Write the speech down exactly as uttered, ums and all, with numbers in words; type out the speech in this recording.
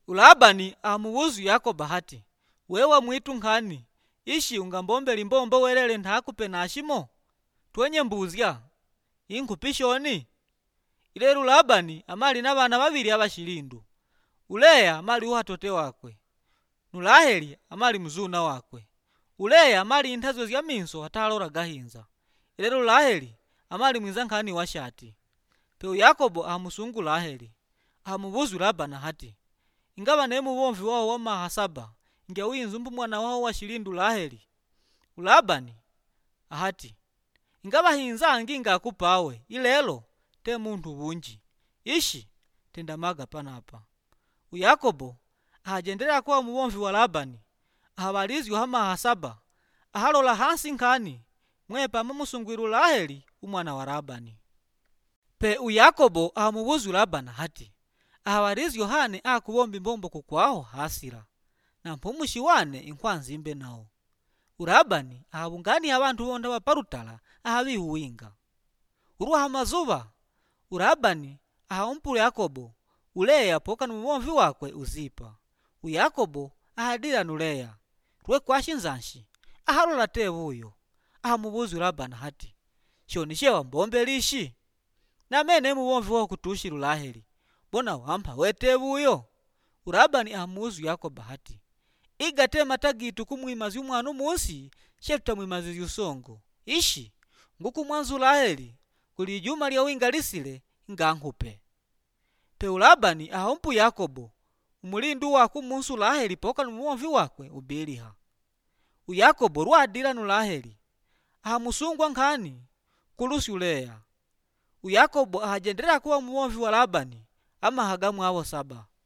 Labani amuwuzu Yakobo hati, wewa mwitu nkhani ishi ungambombeli mbombo welele nthakupe nashimo twenye mbuzya inkupishoni. Ilelu Labani amali na bana babili abashilindu, Uleya amali uhatote wakwe, Nulaheli amali mzuna wakwe. Uleya amali inthazo zya minso atalora gahinza. Ilelu Laheli amali mwiza nkhani wa shati. Peu Yakobo amusungu Laheli, amubuzu Labani hati, ingaba nemu womvi wao wa mahasaba ngia uyinzumbu mwana wao wa shilindu Laheli. Labani ahati, ingaba hinza anginga kupawe ilelo te muntu bunji ishi tendamaga panapa. Uyakobo ahajendelea kuwa muwomvi wa Labani, ahabalizyo hama hasaba ahalola hansi nkhani mwepa mamusungwiru Laheli umwana wa Labani. Pe uyakobo amubuzu Labani hati, ahabalizyo hane akubombi mbombo kukwaho hasira na mpumushi wane inkwanzimbe nao. Labani ahabungani abantu bonda baparutala ahabihuwinga. Uruha amazuba Labani ahampula Yakobo Uleya poka numuwomvi wakwe uzipa. Uyakobo ahadila nuleya rwe kwashinzanshi ahalola tebuyo. Ahamubuzu Labani hati, shonishewa mbombelishi na mene muwomvi wao kutushiru Laheli bona wampa wetebuyo. Labani ahamubuzu Yakobo hati, igate matagitu kumwimazi umwana munsi shetuta mwimazi yusongo ishi nguku mwanzu Laheli kuli juma lya winga lisile ngankupe. Peu Labani ahompu Yakobo umulindu waku munsu Laheli poka numuwomvi wakwe ubiliha. Uyakobo rwadila nu Laheli ahamusungwa nkhani kulusi Uleya. Uyakobo ahajendelea kuwa muwomvi wa Labani amahaga mwawo saba.